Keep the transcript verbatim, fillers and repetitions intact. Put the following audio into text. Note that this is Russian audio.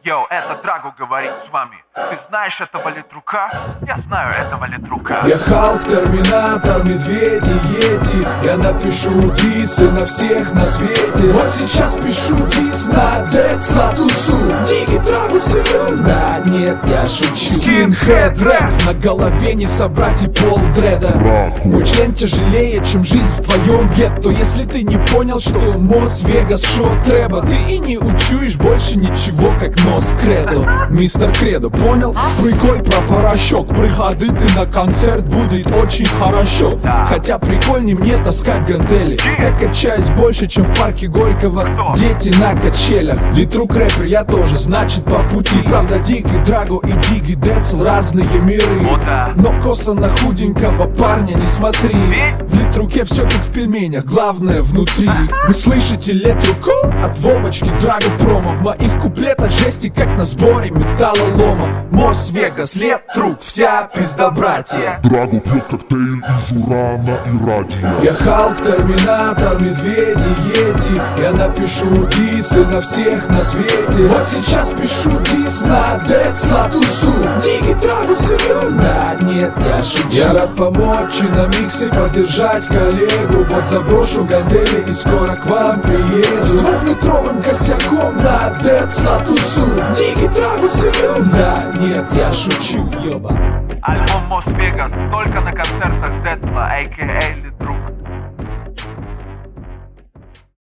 Йоу, это Драго говорит с вами. Ты знаешь этого литрука? Я знаю этого литрука. Я Халк, Терминатор, Медведи, Йети. Я напишу дисы на всех на свете. Вот сейчас пишу дис на Дэдс, на Тусу. Дикий Драго, серьезно? Да, нет, я шучу. Скинхед рэп, на голове не собрать и пол дреда. Мой член тяжелее, чем жизнь в твоем гетто. Если ты не понял, что Мос Вегас шоу треба, ты и не учуешь больше ничего, как нос кредо. Мистер Кредо, понял? Приколь про порошок. Приходи ты на концерт, будет очень хорошо. Хотя прикольней мне таскать гантели. Я качаюсь больше, чем в парке Горького. Дети на качелях. Литрук рэпер, я тоже, значит по пути. Правда, Дикий Драго и Диги Децл разные миры. Но косо на худенького парня не смотри. В литруке все как в пельменях, главное внутри. Вы слышите литруку? От Вовочки Драго промо. В моих куплетах жести, как на сборе металлолома. Мос Вегас, литрук, вся пизда братья. Драго пьет коктейль из урана и радия. Я Халк, Терминатор, Медведи, Йети. Я напишу дисы на всех на свете. Вот сейчас пишу дис на Дэдс, на Тусу. Дикий Драго, серьезно? Да, нет, я шучу. Я рад помочь и на миксе поддержать коллегу. Вот заброшу гантели и скоро к вам приеду. С двухметровым косяком на Дэдс, на Тусу. Дикий Драго, серьезно? Да, нет, я шучу, ёба. Альбом Мос Вегас только на концертах Децла, а.к.а. Литрук.